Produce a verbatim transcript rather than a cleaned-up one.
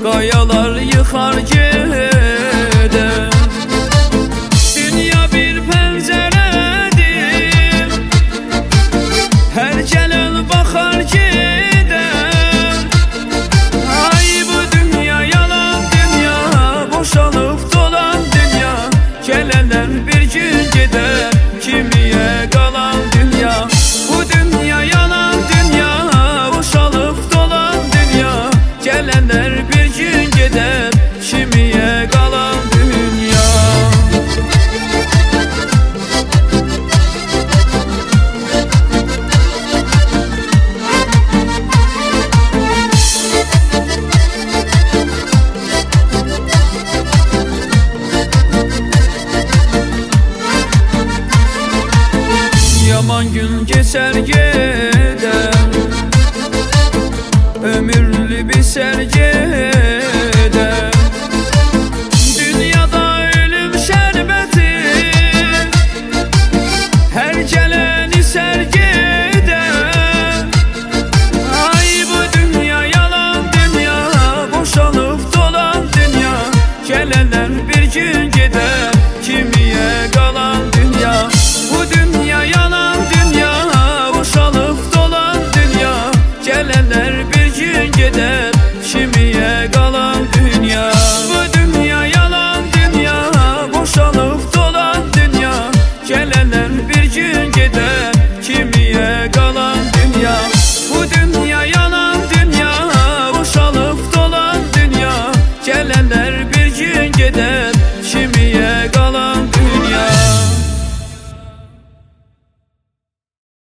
Qayalar yıxar gedə. Dünya bir pəncərədir, hər gələn baxar gedə. Ay bu dünya yalan dünya, boşanıb dolan dünya, gələnlər bir gün gedər, kimiyə qalan dünya. Bu dünya yalan dünya, boşanıb dolan dünya, gələnlər bir gün gedər, kimiyə qalan dünya. Yaman gün geçer gedər, ömürlü bitər gedər. Dünyada ölüm şərbəti, hər gələn isər gedər. Ay bu dünya yalan dünya, boşanıb dolan dünya, gələnlər bir gün gedər, kimiyə qalan dünya. Bu dünya yalan dünya, boşanıb dolan dünya, gələnlər bir gün gedər, kimiyə qalan dünya. Bu dünya yalan dünya, boşanıb dolan dünya, gələnlər bir gün gedər, kimiyə qalan dünya. Bu dünya yalan dünya, boşanıb dolan dünya, gələnlər bir gün gedər,